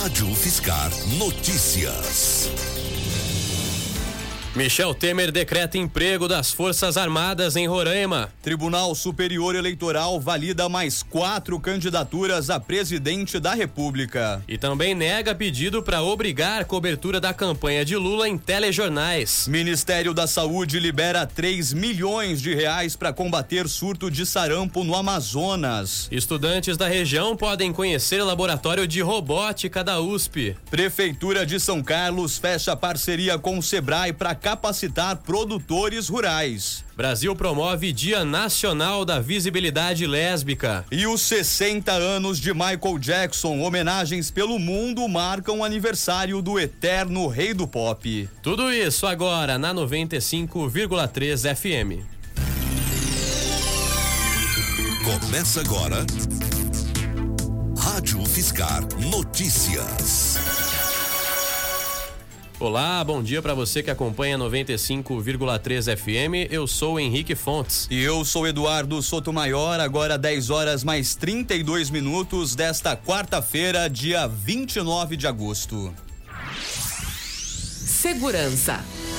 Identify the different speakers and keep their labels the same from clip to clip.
Speaker 1: Rádio Fiscar Notícias.
Speaker 2: Michel Temer decreta emprego das Forças Armadas em Roraima.
Speaker 3: Tribunal Superior Eleitoral valida mais 4 candidaturas a presidente da República.
Speaker 2: E também nega pedido para obrigar cobertura da campanha de Lula em telejornais.
Speaker 3: Ministério da Saúde libera 3 milhões de reais para combater surto de sarampo no Amazonas.
Speaker 2: Estudantes da região podem conhecer o laboratório de robótica da USP.
Speaker 3: Prefeitura de São Carlos fecha parceria com o Sebrae para capacitar produtores rurais.
Speaker 2: Brasil promove Dia Nacional da Visibilidade Lésbica.
Speaker 3: E os 60 anos de Michael Jackson, homenagens pelo mundo, marcam o aniversário do eterno rei do pop.
Speaker 2: Tudo isso agora na 95,3 FM.
Speaker 1: Começa agora Rádio Fiscar Notícias.
Speaker 2: Olá, bom dia para você que acompanha 95,3 FM. Eu sou o Henrique Fontes.
Speaker 3: E eu sou Eduardo Sotomayor. Agora 10 horas mais 32 minutos desta quarta-feira, dia 29 de agosto.
Speaker 4: Segurança.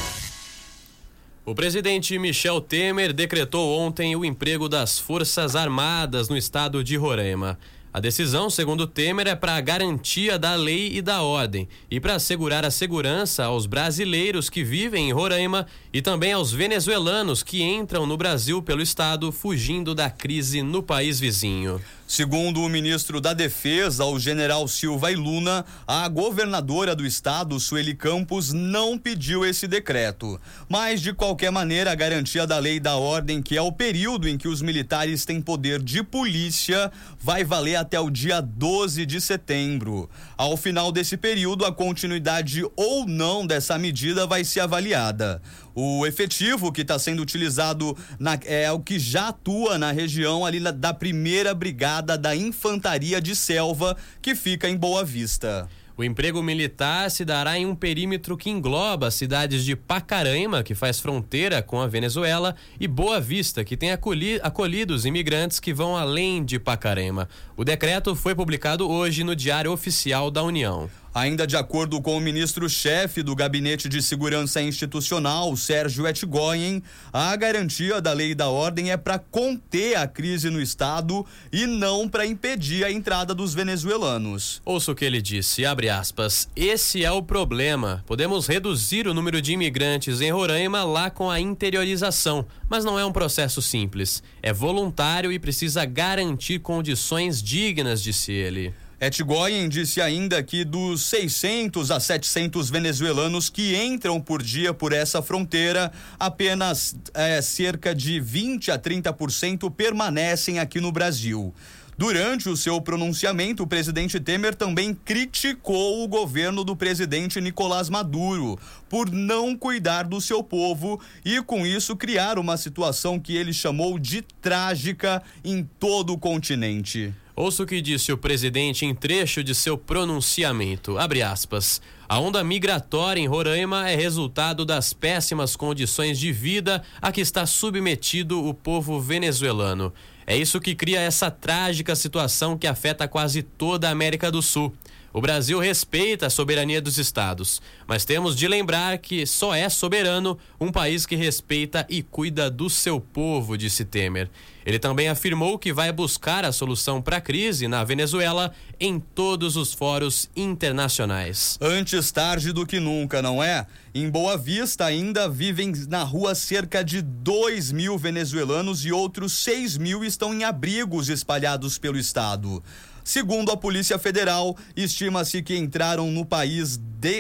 Speaker 2: O presidente Michel Temer decretou ontem o emprego das Forças Armadas no estado de Roraima. A decisão, segundo Temer, é para a garantia da lei e da ordem e para assegurar a segurança aos brasileiros que vivem em Roraima e também aos venezuelanos que entram no Brasil pelo estado fugindo da crise no país vizinho.
Speaker 3: Segundo o ministro da Defesa, o general Silva e Luna, a governadora do estado, Sueli Campos, não pediu esse decreto. Mas, de qualquer maneira, a garantia da lei e da ordem, que é o período em que os militares têm poder de polícia, vai valer até o dia 12 de setembro. Ao final desse período, a continuidade ou não dessa medida vai ser avaliada. O efetivo que está sendo utilizado é o que já atua na região ali da 1ª Brigada da Infantaria de Selva, que fica em Boa Vista.
Speaker 2: O emprego militar se dará em um perímetro que engloba as cidades de Pacaraima, que faz fronteira com a Venezuela, e Boa Vista, que tem acolhido os imigrantes que vão além de Pacaraima. O decreto foi publicado hoje no Diário Oficial da União.
Speaker 3: Ainda de acordo com o ministro-chefe do Gabinete de Segurança Institucional, Sérgio Etgoyen, a garantia da lei e da ordem é para conter a crise no estado e não para impedir a entrada dos venezuelanos.
Speaker 2: Ouça o que ele disse, abre aspas, esse é o problema. Podemos reduzir o número de imigrantes em Roraima lá com a interiorização, mas não é um processo simples. É voluntário e precisa garantir condições dignas, disse ele.
Speaker 3: Etgoyen disse ainda que dos 600 a 700 venezuelanos que entram por dia por essa fronteira, apenas cerca de 20 a 30% permanecem aqui no Brasil. Durante o seu pronunciamento, o presidente Temer também criticou o governo do presidente Nicolás Maduro por não cuidar do seu povo e, com isso, criar uma situação que ele chamou de trágica em todo o continente.
Speaker 2: Ouça o que disse o presidente em trecho de seu pronunciamento, abre aspas, a onda migratória em Roraima é resultado das péssimas condições de vida a que está submetido o povo venezuelano. É isso que cria essa trágica situação que afeta quase toda a América do Sul. O Brasil respeita a soberania dos estados, mas temos de lembrar que só é soberano um país que respeita e cuida do seu povo, disse Temer. Ele também afirmou que vai buscar a solução para a crise na Venezuela em todos os fóruns internacionais.
Speaker 3: Antes tarde do que nunca, não é? Em Boa Vista ainda vivem na rua cerca de 2.000 venezuelanos e outros 6.000 estão em abrigos espalhados pelo estado. Segundo a Polícia Federal, estima-se que entraram no país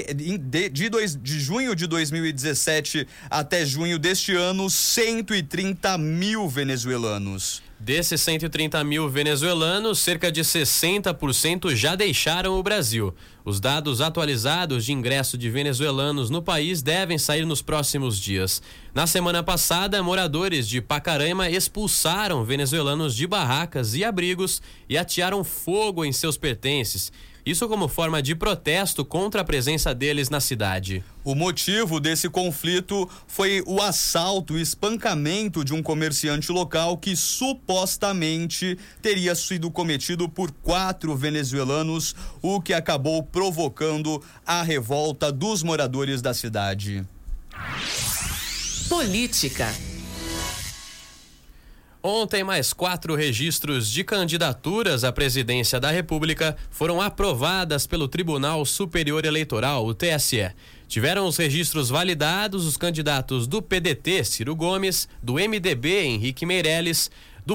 Speaker 3: de junho de 2017 até junho deste ano 130 mil venezuelanos.
Speaker 2: Desses 130 mil venezuelanos, cerca de 60% já deixaram o Brasil. Os dados atualizados de ingresso de venezuelanos no país devem sair nos próximos dias. Na semana passada, moradores de Pacaraima expulsaram venezuelanos de barracas e abrigos e atearam fogo em seus pertences. Isso como forma de protesto contra a presença deles na cidade.
Speaker 3: O motivo desse conflito foi o assalto e espancamento de um comerciante local que supostamente teria sido cometido por 4 venezuelanos, o que acabou provocando a revolta dos moradores da cidade.
Speaker 4: Política.
Speaker 2: Ontem, mais 4 registros de candidaturas à presidência da República foram aprovadas pelo Tribunal Superior Eleitoral, o TSE. Tiveram os registros validados os candidatos do PDT, Ciro Gomes, do MDB, Henrique Meirelles,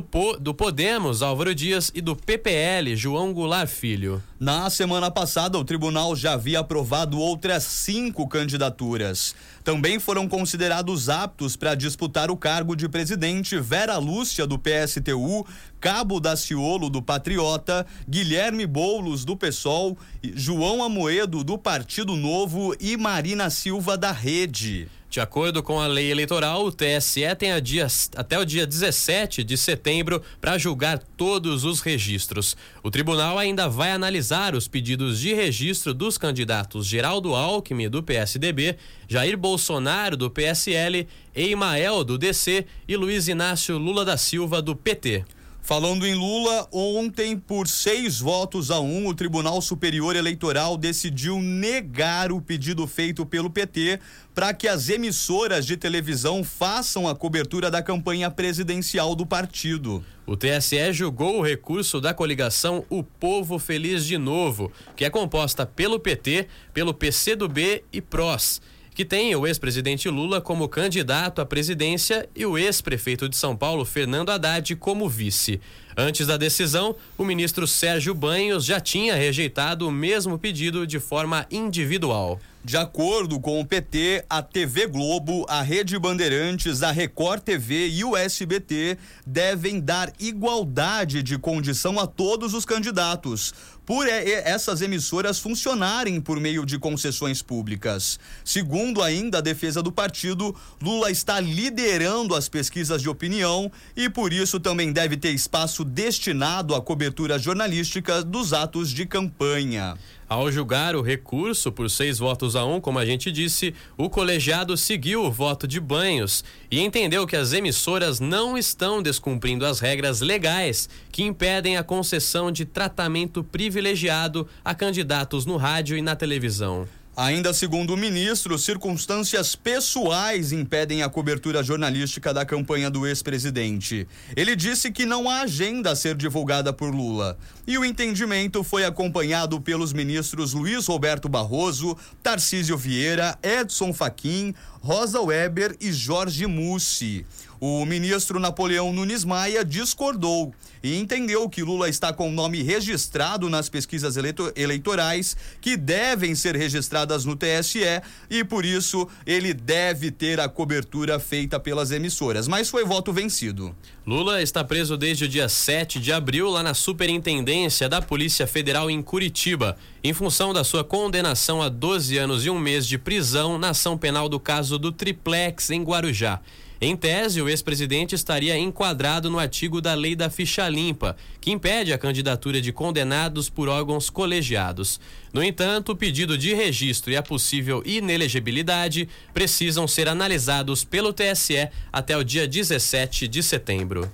Speaker 2: do Podemos, Álvaro Dias, e do PPL, João Goulart Filho.
Speaker 3: Na semana passada, o tribunal já havia aprovado outras 5 candidaturas. Também foram considerados aptos para disputar o cargo de presidente Vera Lúcia, do PSTU, Cabo Daciolo, do Patriota, Guilherme Boulos, do PSOL, João Amoedo, do Partido Novo e Marina Silva, da Rede.
Speaker 2: De acordo com a lei eleitoral, o TSE tem até o dia 17 de setembro para julgar todos os registros. O tribunal ainda vai analisar os pedidos de registro dos candidatos Geraldo Alckmin, do PSDB, Jair Bolsonaro, do PSL, Emael, do DC e Luiz Inácio Lula da Silva, do PT.
Speaker 3: Falando em Lula, ontem, por 6 votos a 1, o Tribunal Superior Eleitoral decidiu negar o pedido feito pelo PT para que as emissoras de televisão façam a cobertura da campanha presidencial do partido.
Speaker 2: O TSE julgou o recurso da coligação O Povo Feliz de Novo, que é composta pelo PT, pelo PCdoB e PROS, que tem o ex-presidente Lula como candidato à presidência e o ex-prefeito de São Paulo, Fernando Haddad, como vice. Antes da decisão, o ministro Sérgio Banhos já tinha rejeitado o mesmo pedido de forma individual.
Speaker 3: De acordo com o PT, a TV Globo, a Rede Bandeirantes, a Record TV e o SBT devem dar igualdade de condição a todos os candidatos, por essas emissoras funcionarem por meio de concessões públicas. Segundo ainda a defesa do partido, Lula está liderando as pesquisas de opinião e por isso também deve ter espaço destinado à cobertura jornalística dos atos de campanha.
Speaker 2: Ao julgar o recurso por 6 votos a 1, como a gente disse, o colegiado seguiu o voto de Banhos e entendeu que as emissoras não estão descumprindo as regras legais que impedem a concessão de tratamento privilegiado a candidatos no rádio e na televisão.
Speaker 3: Ainda segundo o ministro, circunstâncias pessoais impedem a cobertura jornalística da campanha do ex-presidente. Ele disse que não há agenda a ser divulgada por Lula. E o entendimento foi acompanhado pelos ministros Luiz Roberto Barroso, Tarcísio Vieira, Edson Fachin, Rosa Weber e Jorge Mussi. O ministro Napoleão Nunes Maia discordou e entendeu que Lula está com o nome registrado nas pesquisas eleitorais que devem ser registradas no TSE e por isso ele deve ter a cobertura feita pelas emissoras, mas foi voto vencido.
Speaker 2: Lula está preso desde o dia 7 de abril lá na Superintendência da Polícia Federal em Curitiba, em função da sua condenação a 12 anos e 1 mês de prisão na ação penal do caso do Triplex em Guarujá. Em tese, o ex-presidente estaria enquadrado no artigo da Lei da Ficha Limpa, que impede a candidatura de condenados por órgãos colegiados. No entanto, o pedido de registro e a possível inelegibilidade precisam ser analisados pelo TSE até o dia 17 de setembro.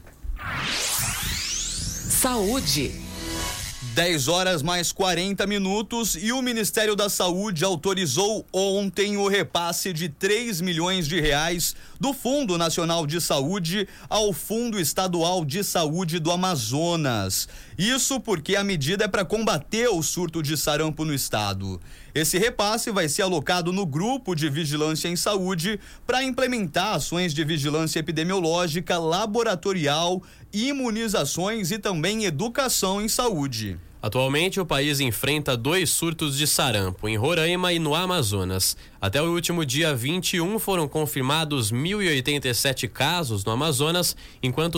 Speaker 4: Saúde.
Speaker 3: 10 horas mais 40 minutos e o Ministério da Saúde autorizou ontem o repasse de 3 milhões de reais do Fundo Nacional de Saúde ao Fundo Estadual de Saúde do Amazonas. Isso porque a medida é para combater o surto de sarampo no estado. Esse repasse vai ser alocado no Grupo de Vigilância em Saúde para implementar ações de vigilância epidemiológica, laboratorial, imunizações e também educação em saúde.
Speaker 2: Atualmente, o país enfrenta 2 surtos de sarampo, em Roraima e no Amazonas. Até o último dia 21 foram confirmados 1.087 casos no Amazonas, enquanto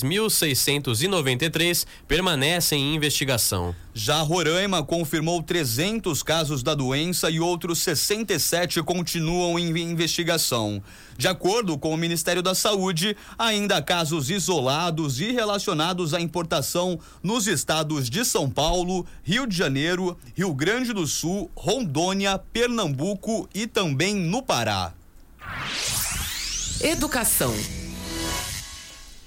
Speaker 2: 6.693 permanecem em investigação.
Speaker 3: Já Roraima confirmou 300 casos da doença e outros 67 continuam em investigação. De acordo com o Ministério da Saúde, ainda há casos isolados e relacionados à importação nos estados de São Paulo, Rio de Janeiro, Rio Grande do Sul, Rondônia, Pernambuco e também no Pará.
Speaker 4: Educação.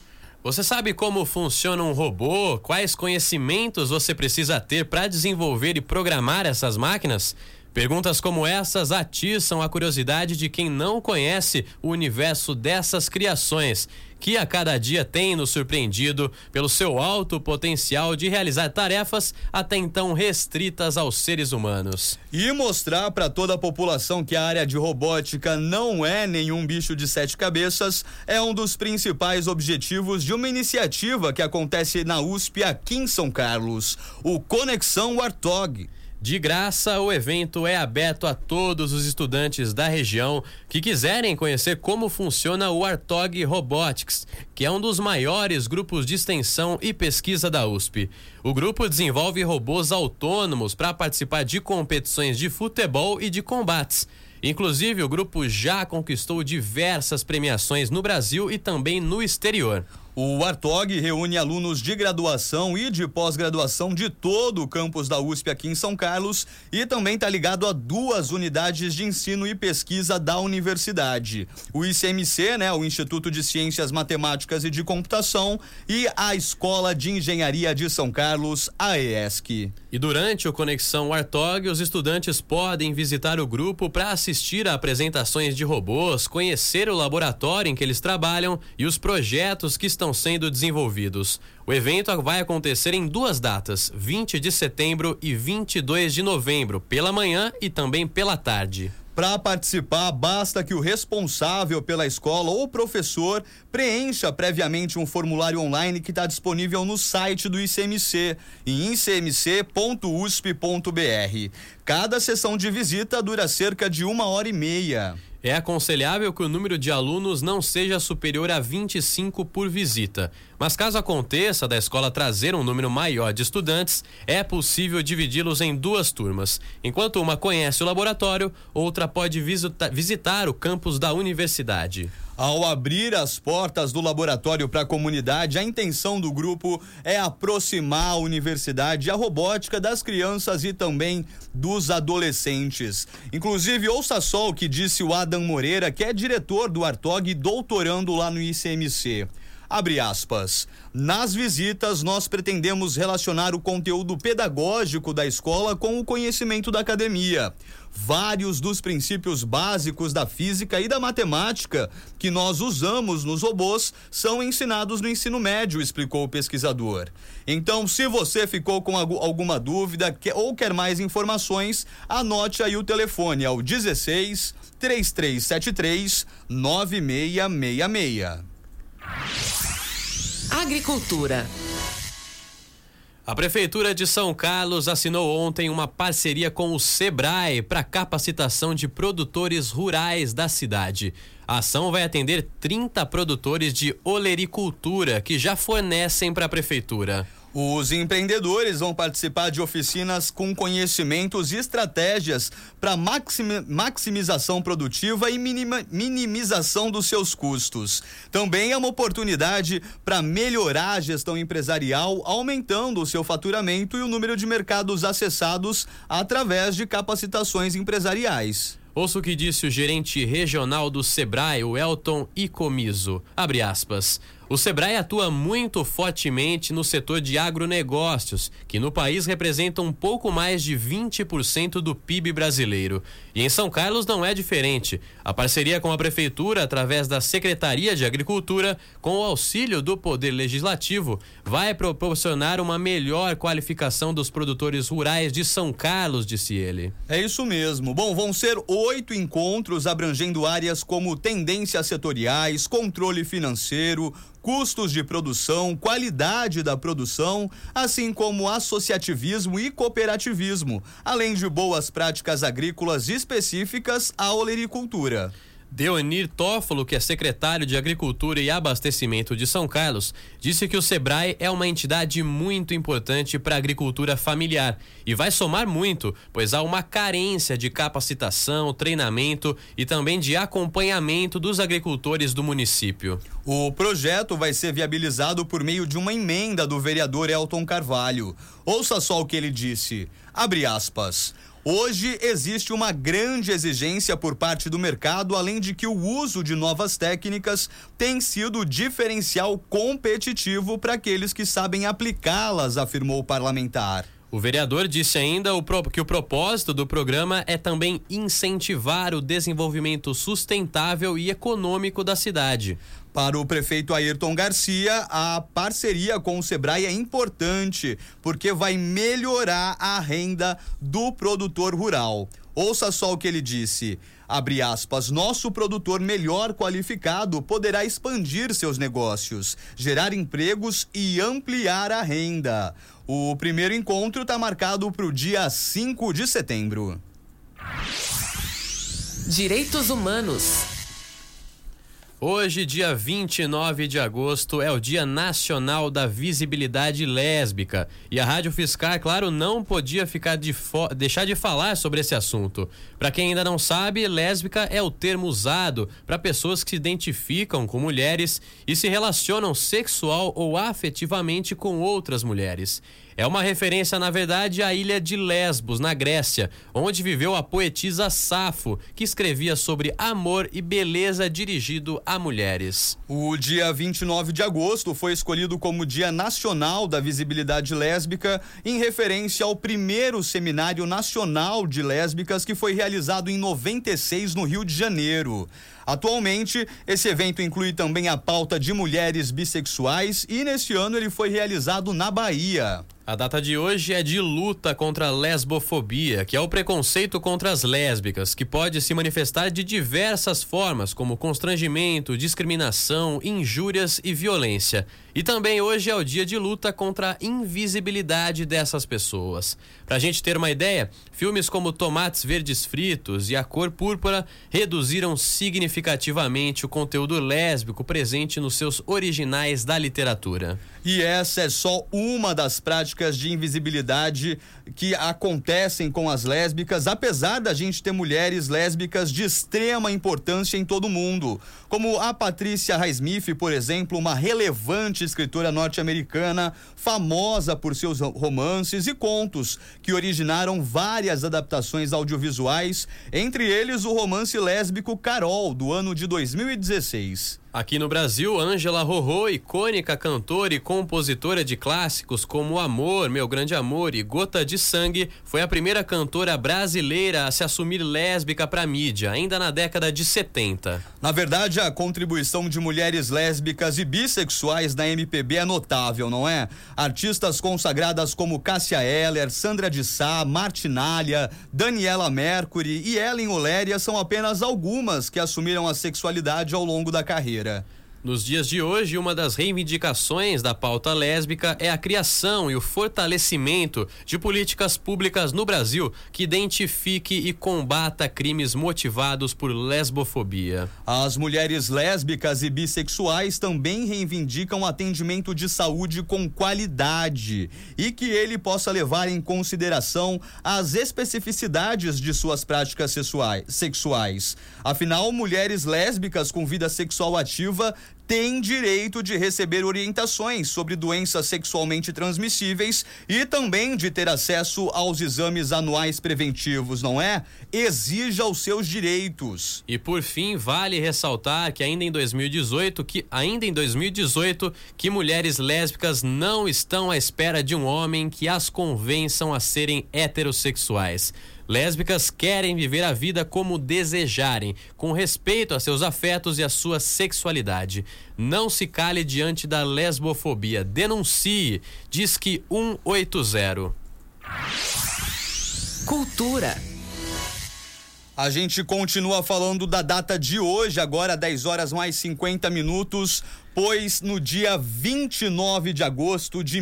Speaker 2: Você sabe como funciona um robô? Quais conhecimentos você precisa ter para desenvolver e programar essas máquinas? Perguntas como essas atiçam a curiosidade de quem não conhece o universo dessas criações, que a cada dia tem nos surpreendido pelo seu alto potencial de realizar tarefas até então restritas aos seres humanos.
Speaker 3: E mostrar para toda a população que a área de robótica não é nenhum bicho de 7 cabeças é um dos principais objetivos de uma iniciativa que acontece na USP aqui em São Carlos, o Conexão Warthog.
Speaker 2: De graça, o evento é aberto a todos os estudantes da região que quiserem conhecer como funciona o Warthog Robotics, que é um dos maiores grupos de extensão e pesquisa da USP. O grupo desenvolve robôs autônomos para participar de competições de futebol e de combates. Inclusive, o grupo já conquistou diversas premiações no Brasil e também no exterior.
Speaker 3: O Warthog reúne alunos de graduação e de pós-graduação de todo o campus da USP aqui em São Carlos e também está ligado a 2 unidades de ensino e pesquisa da universidade. O ICMC, o Instituto de Ciências Matemáticas e de Computação, e a Escola de Engenharia de São Carlos, a ESC.
Speaker 2: E durante o Conexão Warthog, os estudantes podem visitar o grupo para assistir a apresentações de robôs, conhecer o laboratório em que eles trabalham e os projetos que estão sendo desenvolvidos. O evento vai acontecer em 2 datas, 20 de setembro e 22 de novembro, pela manhã e também pela tarde.
Speaker 3: Para participar, basta que o responsável pela escola ou professor preencha previamente um formulário online que está disponível no site do ICMC, em icmc.usp.br. Cada sessão de visita dura cerca de 1h30.
Speaker 2: É aconselhável que o número de alunos não seja superior a 25 por visita. Mas caso aconteça da escola trazer um número maior de estudantes, é possível dividi-los em 2 turmas. Enquanto uma conhece o laboratório, outra pode visitar o campus da universidade.
Speaker 3: Ao abrir as portas do laboratório para a comunidade, a intenção do grupo é aproximar a universidade e a robótica das crianças e também dos adolescentes. Inclusive, ouça só o que disse o Adam Moreira, que é diretor do Warthog e doutorando lá no ICMC. Abre aspas. Nas visitas, nós pretendemos relacionar o conteúdo pedagógico da escola com o conhecimento da academia. Vários dos princípios básicos da física e da matemática que nós usamos nos robôs são ensinados no ensino médio, explicou o pesquisador. Então, se você ficou com alguma dúvida ou quer mais informações, anote aí o telefone, é o 16 3373 9666.
Speaker 4: Agricultura.
Speaker 2: A Prefeitura de São Carlos assinou ontem uma parceria com o Sebrae para capacitação de produtores rurais da cidade. A ação vai atender 30 produtores de olericultura que já fornecem para a Prefeitura.
Speaker 3: Os empreendedores vão participar de oficinas com conhecimentos e estratégias para maximização produtiva e minimização dos seus custos. Também é uma oportunidade para melhorar a gestão empresarial, aumentando o seu faturamento e o número de mercados acessados através de capacitações empresariais.
Speaker 2: Ouça o que disse o gerente regional do Sebrae, o Elton Icomiso. Abre aspas. O Sebrae atua muito fortemente no setor de agronegócios, que no país representa um pouco mais de 20% do PIB brasileiro. E em São Carlos não é diferente. A parceria com a Prefeitura, através da Secretaria de Agricultura, com o auxílio do Poder Legislativo, vai proporcionar uma melhor qualificação dos produtores rurais de São Carlos, disse ele.
Speaker 3: É isso mesmo. Bom, vão ser 8 encontros abrangendo áreas como tendências setoriais, controle financeiro, custos de produção, qualidade da produção, assim como associativismo e cooperativismo, além de boas práticas agrícolas específicas à olericultura.
Speaker 2: Deonir Toffolo, que é secretário de Agricultura e Abastecimento de São Carlos, disse que o Sebrae é uma entidade muito importante para a agricultura familiar e vai somar muito, pois há uma carência de capacitação, treinamento e também de acompanhamento dos agricultores do município.
Speaker 3: O projeto vai ser viabilizado por meio de uma emenda do vereador Elton Carvalho. Ouça só o que ele disse. Abre aspas. Hoje existe uma grande exigência por parte do mercado, além de que o uso de novas técnicas tem sido diferencial competitivo para aqueles que sabem aplicá-las, afirmou o parlamentar.
Speaker 2: O vereador disse ainda que o propósito do programa é também incentivar o desenvolvimento sustentável e econômico da cidade.
Speaker 3: Para o prefeito Ayrton Garcia, a parceria com o Sebrae é importante, porque vai melhorar a renda do produtor rural. Ouça só o que ele disse, abre aspas, nosso produtor melhor qualificado poderá expandir seus negócios, gerar empregos e ampliar a renda. O primeiro encontro está marcado para o dia 5 de setembro.
Speaker 4: Direitos Humanos.
Speaker 2: Hoje, dia 29 de agosto, é o Dia Nacional da Visibilidade Lésbica. E a Rádio Fiscar, claro, não podia deixar de falar sobre esse assunto. Para quem ainda não sabe, lésbica é o termo usado para pessoas que se identificam com mulheres e se relacionam sexual ou afetivamente com outras mulheres. É uma referência, na verdade, à ilha de Lesbos, na Grécia, onde viveu a poetisa Safo, que escrevia sobre amor e beleza dirigido a mulheres.
Speaker 3: O dia 29 de agosto foi escolhido como Dia Nacional da Visibilidade Lésbica, em referência ao primeiro Seminário Nacional de Lésbicas, que foi realizado em 96 no Rio de Janeiro. Atualmente, esse evento inclui também a pauta de mulheres bissexuais e neste ano ele foi realizado na Bahia.
Speaker 2: A data de hoje é de luta contra a lesbofobia, que é o preconceito contra as lésbicas, que pode se manifestar de diversas formas, como constrangimento, discriminação, injúrias e violência. E também hoje é o dia de luta contra a invisibilidade dessas pessoas. Pra gente ter uma ideia, filmes como Tomates Verdes Fritos e A Cor Púrpura reduziram significativamente o conteúdo lésbico presente nos seus originais da literatura.
Speaker 3: E essa é só uma das práticas de invisibilidade que acontecem com as lésbicas, apesar da gente ter mulheres lésbicas de extrema importância em todo o mundo, como a Patricia Highsmith, por exemplo, uma relevante escritora norte-americana, famosa por seus romances e contos, que originaram várias adaptações audiovisuais, entre eles o romance lésbico Carol, do ano de 2016.
Speaker 2: Aqui no Brasil, Ângela Rorô, icônica cantora e compositora de clássicos como Amor, Meu Grande Amor e Gota de Sangue, foi a primeira cantora brasileira a se assumir lésbica para a mídia, ainda na década de 70.
Speaker 3: Na verdade, a contribuição de mulheres lésbicas e bissexuais na MPB é notável, não é? Artistas consagradas como Cássia Eller, Sandra de Sá, Martinália, Daniela Mercury e Ellen Oléria são apenas algumas que assumiram a sexualidade ao longo da carreira.
Speaker 2: Nos dias de hoje, uma das reivindicações da pauta lésbica é a criação e o fortalecimento de políticas públicas no Brasil que identifique e combata crimes motivados por lesbofobia.
Speaker 3: As mulheres lésbicas e bissexuais também reivindicam atendimento de saúde com qualidade e que ele possa levar em consideração as especificidades de suas práticas sexuais. Afinal, mulheres lésbicas com vida sexual ativa tem direito de receber orientações sobre doenças sexualmente transmissíveis e também de ter acesso aos exames anuais preventivos, não é? Exija os seus direitos.
Speaker 2: E por fim, vale ressaltar que ainda em 2018, que mulheres lésbicas não estão à espera de um homem que as convençam a serem heterossexuais. Lésbicas querem viver a vida como desejarem, com respeito a seus afetos e a sua sexualidade. Não se cale diante da lesbofobia. Denuncie. Disque 180.
Speaker 4: Cultura.
Speaker 3: A gente continua falando da data de hoje, agora 10h mais 50, pois no dia 29 de agosto de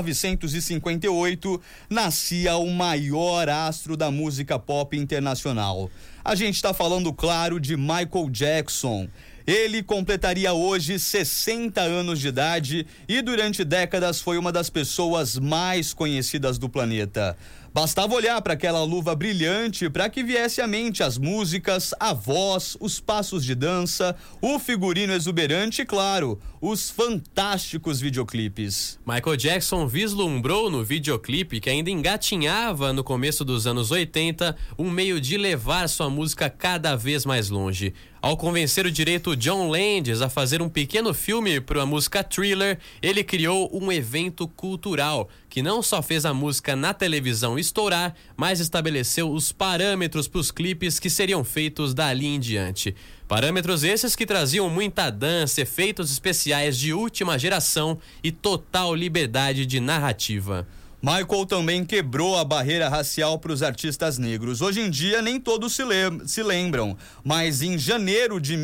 Speaker 3: 1958 nascia o maior astro da música pop internacional. A gente está falando, claro, de Michael Jackson. Ele completaria hoje 60 anos de idade e durante décadas foi uma das pessoas mais conhecidas do planeta. Bastava olhar para aquela luva brilhante para que viesse à mente as músicas, a voz, os passos de dança, o figurino exuberante e, claro, os fantásticos videoclipes.
Speaker 2: Michael Jackson vislumbrou no videoclipe, que ainda engatinhava no começo dos anos 80, um meio de levar sua música cada vez mais longe. Ao convencer o direito John Landis a fazer um pequeno filme para a música Thriller, ele criou um evento cultural que não só fez a música na televisão estourar, mas estabeleceu os parâmetros para os clipes que seriam feitos dali em diante. Parâmetros esses que traziam muita dança, efeitos especiais de última geração e total liberdade de narrativa.
Speaker 3: Michael também quebrou a barreira racial para os artistas negros. Hoje em dia, nem todos se lembram, mas em janeiro de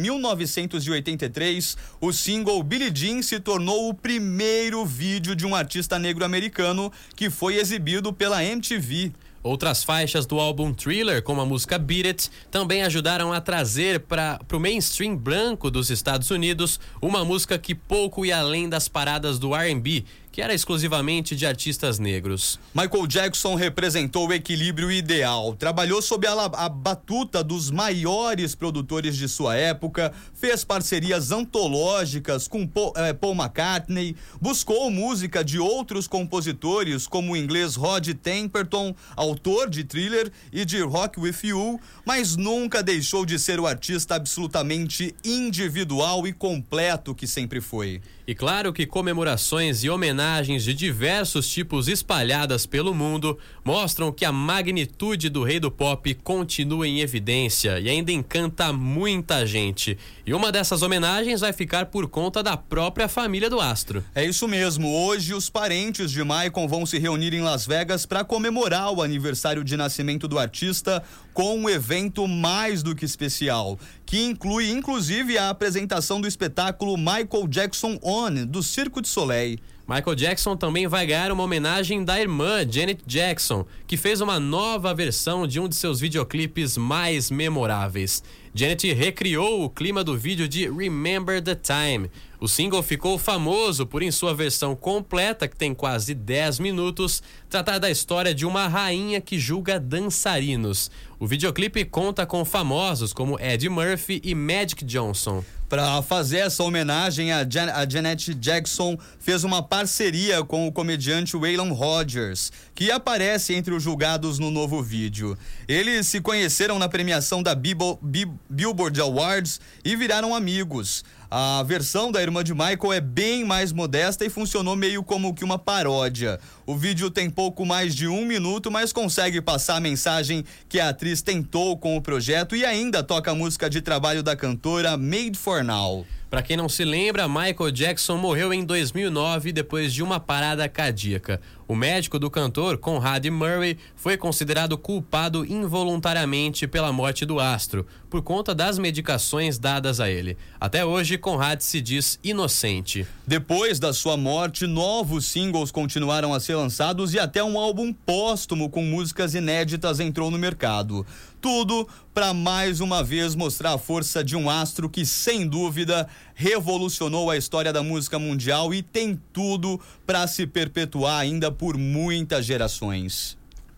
Speaker 3: 1983, o single Billie Jean se tornou o primeiro vídeo de um artista negro americano que foi exibido pela MTV.
Speaker 2: Outras faixas do álbum Thriller, como a música Beat It, também ajudaram a trazer para o mainstream branco dos Estados Unidos uma música que pouco ia além das paradas do R&B, que era exclusivamente de artistas negros.
Speaker 3: Michael Jackson representou o equilíbrio ideal, trabalhou sob a batuta dos maiores produtores de sua época, fez parcerias antológicas com Paul McCartney, buscou música de outros compositores como o inglês Rod Temperton, autor de Thriller e de Rock With You, mas nunca deixou de ser o artista absolutamente individual e completo que sempre foi.
Speaker 2: E claro que comemorações e homenagens de diversos tipos espalhadas pelo mundo mostram que a magnitude do rei do pop continua em evidência e ainda encanta muita gente. E uma dessas homenagens vai ficar por conta da própria família do astro.
Speaker 3: É isso mesmo. Hoje os parentes de Michael vão se reunir em Las Vegas para comemorar o aniversário de nascimento do artista com um evento mais do que especial, que inclui inclusive a apresentação do espetáculo Michael Jackson On, do Cirque du Soleil.
Speaker 2: Michael Jackson também vai ganhar uma homenagem da irmã Janet Jackson, que fez uma nova versão de um de seus videoclipes mais memoráveis. Janet recriou o clima do vídeo de Remember the Time. O single ficou famoso por, em sua versão completa, que tem quase 10 minutos, tratar da história de uma rainha que julga dançarinos. O videoclipe conta com famosos como Eddie Murphy e Magic Johnson.
Speaker 3: Para fazer essa homenagem, a Janet Jackson fez uma parceria com o comediante Waylon Rogers, que aparece entre os julgados no novo vídeo. Eles se conheceram na premiação da Billboard Awards e viraram amigos. A versão da irmã de Michael é bem mais modesta e funcionou meio como que uma paródia. O vídeo tem pouco mais de 1 minuto, mas consegue passar a mensagem que a atriz tentou com o projeto e ainda toca a música de trabalho da cantora Made for Now.
Speaker 2: Para quem não se lembra, Michael Jackson morreu em 2009 depois de uma parada cardíaca. O médico do cantor, Conrad Murray, foi considerado culpado involuntariamente pela morte do astro, por conta das medicações dadas a ele. Até hoje, Conrad se diz inocente.
Speaker 3: Depois da sua morte, novos singles continuaram a ser lançados e até um álbum póstumo com músicas inéditas entrou no mercado. Tudo para mais uma vez mostrar a força de um astro que, sem dúvida, revolucionou a história da música mundial e tem tudo para se perpetuar ainda por muitas gerações.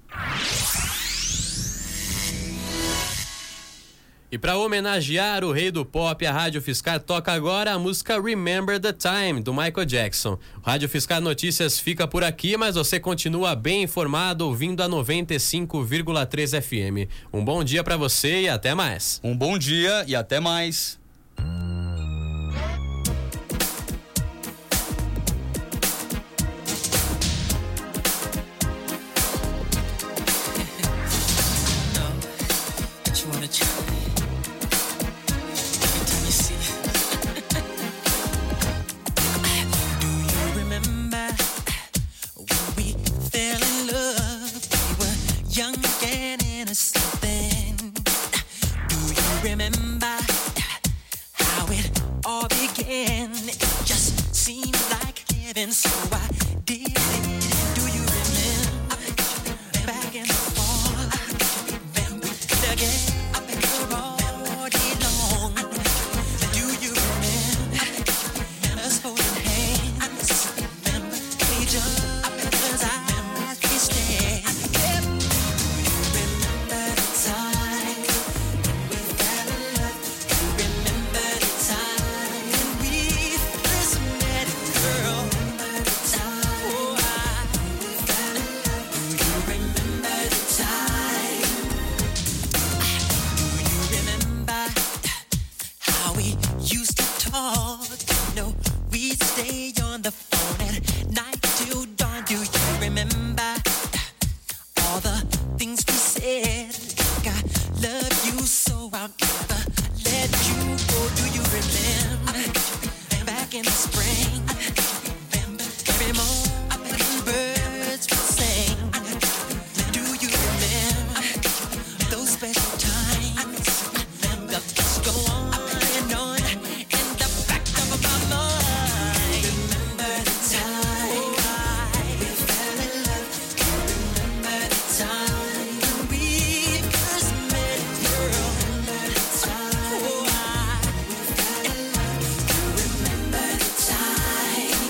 Speaker 2: E para homenagear o rei do pop, a Rádio Fiscar toca agora a música Remember the Time, do Michael Jackson. O Rádio Fiscar Notícias fica por aqui, mas você continua bem informado ouvindo a 95,3 FM. Um bom dia para você e até mais.
Speaker 3: Um bom dia e até mais.
Speaker 5: Remember how it all began? It just seemed like heaven, so I did it. Do you remember back in the fall? Remember again, I bet you're already long. Do you things we said. Like I love you so I'll never let you go. Do you remember back in the spring? Every morning birds would sing. Do you remember those special times? The thoughts go on and on in the back of my mind. Remember the time we fell in love. Remember the time when we first met, girl. Remember the time we fell in love. Remember the time.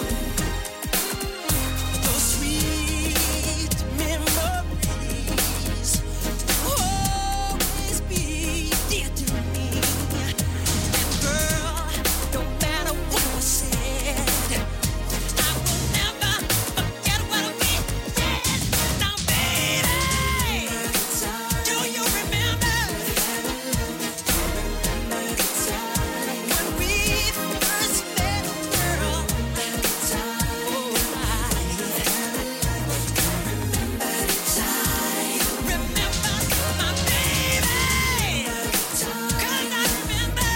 Speaker 5: Those sweet memories will always be dear to me. And girl, no matter what was said, I will never forget what we did. Now, baby, do you remember when we first met, girl? Remember my baby, 'cause I remember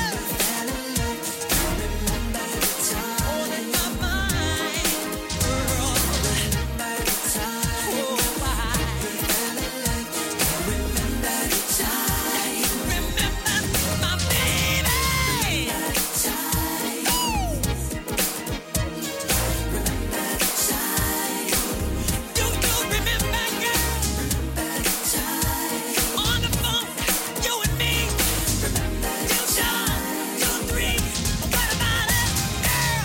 Speaker 5: all in my mind, girl. Remember the time. Remember the time. Remember my baby. Remember the time. Do you remember, girl? On the phone, you and me. Till dawn, till 3. What about it, girl?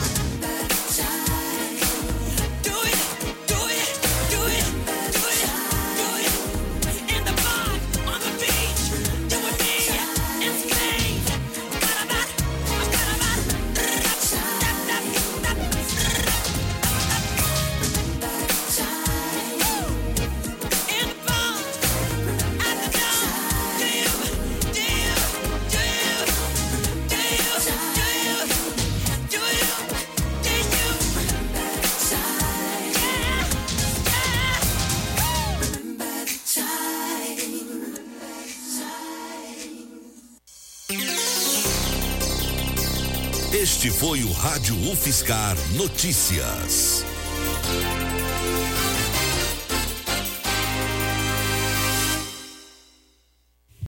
Speaker 5: Do it, do it, do it, do it, do it. In the park, on the beach, you and me in Spain. What about it? In the park, at the dawn, do you
Speaker 1: Este foi o Rádio UFSCar Notícias.